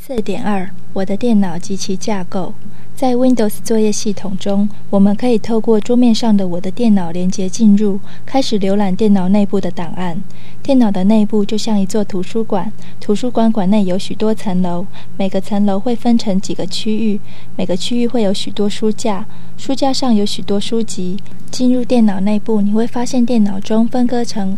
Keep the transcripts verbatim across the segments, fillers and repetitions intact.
四点二 我的电脑及其架构。在 Windows 作业系统中，我们可以透过桌面上的我的电脑连接进入，开始浏览电脑内部的档案。电脑的内部就像一座图书馆，图书馆馆内有许多层楼，每个层楼会分成几个区域，每个区域会有许多书架，书架上有许多书籍。进入电脑内部，你会发现电脑中分割成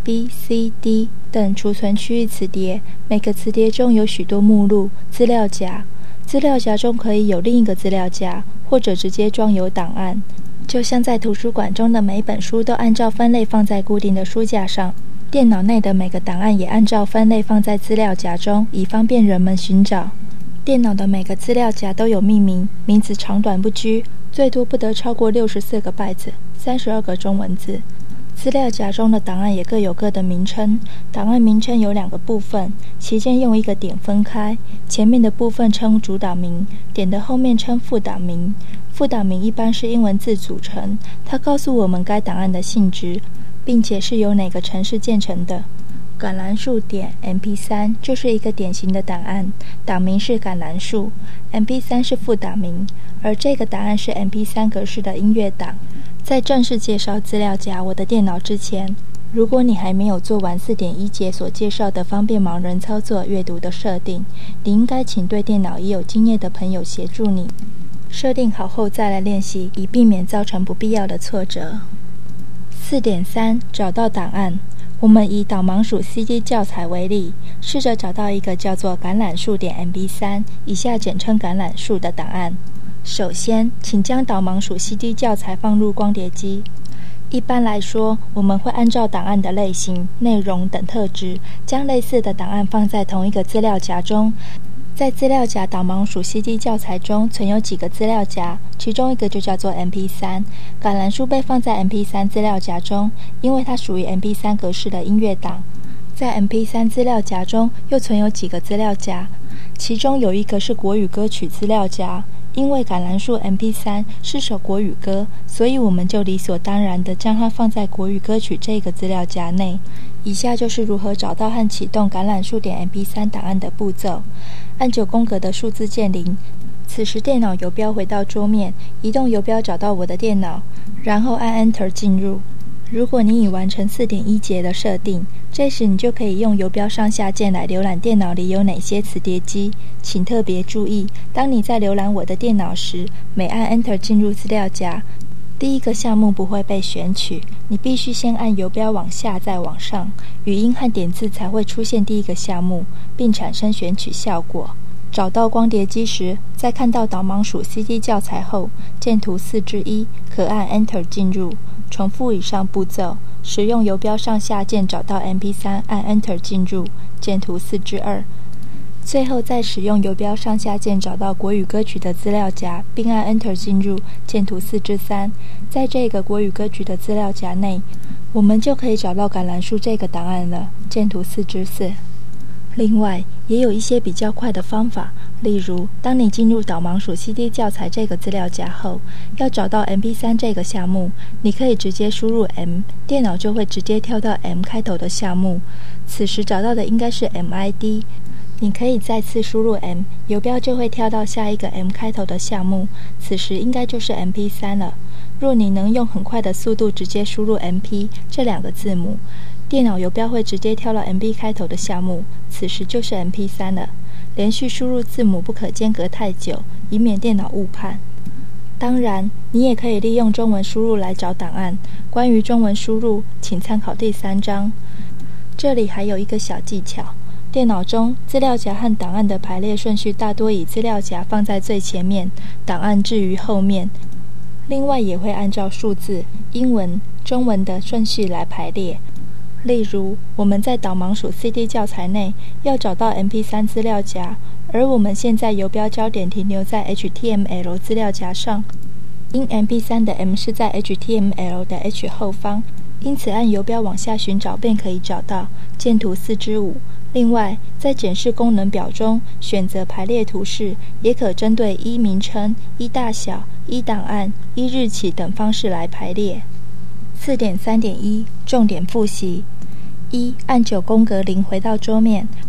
A、B、C、D 等储存区域磁碟，每个磁碟中有许多目录、资料夹。资料夹中可以有另一个资料夹，或者直接装有档案。就像在图书馆中的每本书都按照分类放在固定的书架上，电脑内的每个档案也按照分类放在资料夹中，以方便人们寻找。电脑的每个资料夹都有命名，名字长短不拘，最多不得超过六十四个拜字，三十二个中文字。资料夹中的档案也各有各的名称，档案名称有两个部分，其间用一个点分开，前面的部分称主档名，点的后面称副档名。副档名一般是英文字组成，它告诉我们该档案的性质，并且是由哪个程式建成的。橄榄树点 M P 三 就是一个典型的档案，档名是橄榄树 ，M P 三 是副档名，而这个档案是 M P 三 格式的音乐档。在正式介绍资料夹我的电脑之前，如果你还没有做完 四点一 节所介绍的方便盲人操作阅读的设定，你应该请对电脑已有经验的朋友协助你。设定好后再来练习，以避免造成不必要的挫折。四点三 找到档案。我们以导盲鼠 C D 教材为例，试着找到一个叫做橄榄树点 M P 三， 以下简称橄榄树的档案。首先，请将导盲鼠 C D 教材放入光碟机。一般来说，我们会按照档案的类型、内容等特质，将类似的档案放在同一个资料夹中。在资料夹导盲鼠 C D 教材中存有几个资料夹，其中一个就叫做 M P 三。橄榄树被放在 M P 三 资料夹中，因为它属于 M P 三 格式的音乐档。在 M P 三 资料夹中又存有几个资料夹，其中有一个是国语歌曲资料夹。因为橄榄树 M P 三 是首国语歌，所以我们就理所当然地将它放在国语歌曲这个资料夹内。以下就是如何找到和启动橄榄树点 M P 三 档案的步骤。按九宫格的数字键零，此时电脑游标回到桌面，移动游标找到我的电脑，然后按 Enter 进入。如果你已完成 四点一 节的设定，这时你就可以用游标上下键来浏览电脑里有哪些磁碟机。请特别注意，当你在浏览我的电脑时，每按 Enter 进入资料夹，第一个项目不会被选取，你必须先按游标往下再往上，语音和点字才会出现第一个项目，并产生选取效果。找到光碟机时，在看到导盲鼠 C D 教材后，键图四之一，可按 Enter 进入。重复以上步骤，使用游标上下键找到 M P 三， 按 Enter 进入，键图四之二。最后再使用游标上下键找到国语歌曲的资料夹，并按 Enter 进入，键图四之三。在这个国语歌曲的资料夹内，我们就可以找到橄榄树这个档案了，键图四之四。另外，也有一些比较快的方法，例如，当你进入导盲鼠 C D 教材这个资料夹后，要找到 M P 三 这个项目，你可以直接输入 M， 电脑就会直接跳到 M 开头的项目。此时找到的应该是 M I D， 你可以再次输入 M， 游标就会跳到下一个 M 开头的项目，此时应该就是 M P 三 了。若你能用很快的速度直接输入 M P 这两个字母，电脑游标会直接跳到 M P 开头的项目，此时就是 M P 三 了。连续输入字母不可间隔太久，以免电脑误判。当然，你也可以利用中文输入来找档案。关于中文输入，请参考第三章。这里还有一个小技巧，电脑中资料夹和档案的排列顺序大多以资料夹放在最前面，档案置于后面。另外也会按照数字、英文、中文的顺序来排列。例如，我们在导盲鼠 C D 教材内要找到 M P 三 资料夹，而我们现在游标焦点停留在 H T M L 资料夹上，因 M P 三 的 M 是在 H T M L 的 H 后方，因此按游标往下寻找便可以找到，键图四之五。另外，在检视功能表中选择排列图示，也可针对依名称、依大小、依档案、依日期等方式来排列。四点三点一 重点复习：一、按九宫格零回到桌面；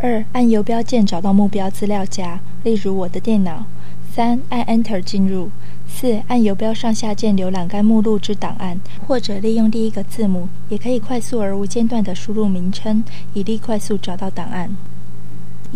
二、按游标键找到目标资料夹，例如我的电脑。三、按 Enter 进入。四、按游标上下键浏览该目录之档案，或者利用第一个字母，也可以快速而无间断地输入名称，以利快速找到档案。